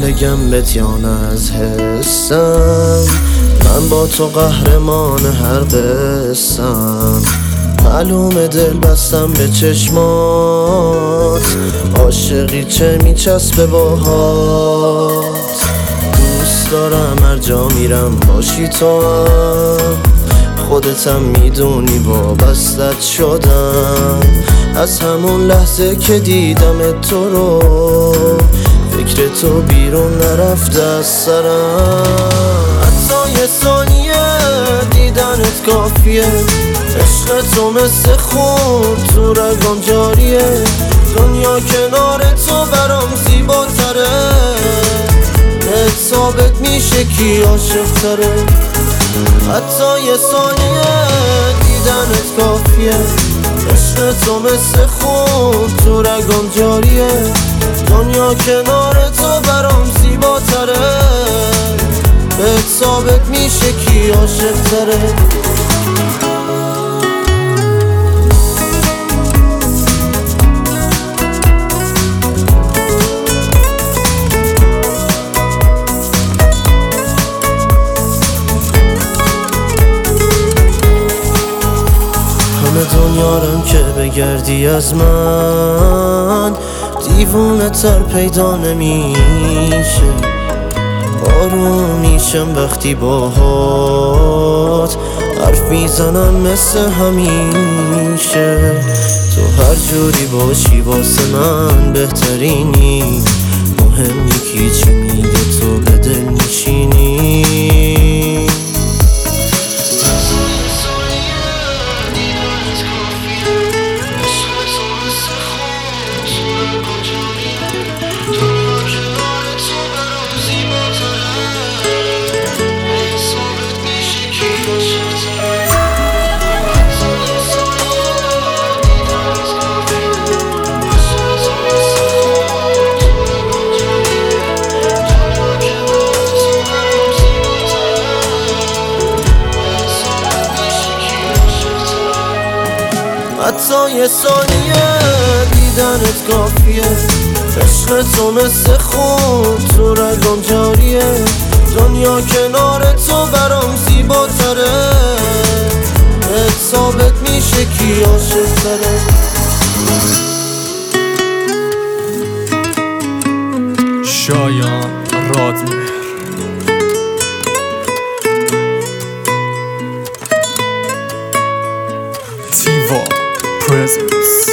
بگم بهت یا نه از حسم، من با تو قهرمان هر قسم. معلومه دل بستم به چشمات، عاشقی چه میچسبه باهات. دوست دارم هر جا میرم باشی تو هم، خودتم میدونی وابستت شدم. از همون لحظه که دیدم تو رو، فکر تو بیرون نرفته از سرم. حتی یه ثانیه دیدنت کافیه، عشق تو مثل خون تو رگام جاریه. دنیا کنار تو برام زیباتره، بهت ثابت میشه کی عاشق تره. حتی یه ثانیه دیدنت کافیه، عشق تو مثل خون تو رگام جاریه. دنیا کنار تو برام زیباتره، بهت ثابت میشه کی عاشق تره. دنیارم که بگردی از من، دیوونه تر پیدا نمیشه. آروم میشم وقتی باهات حرف میزنم مثل همیشه. تو هر جوری باشی واسه من بهترینی، مهم نیکی چی میگه تو به دل میشینی. حتی یه ثانیه دیدنت کافیه، عشق تو مثل خون تو رگام جاریه. دنیا کنار تو برام زیباتره، بهت ثابت میشه کی عاشق تره. شایان رادمهر تیوا presence.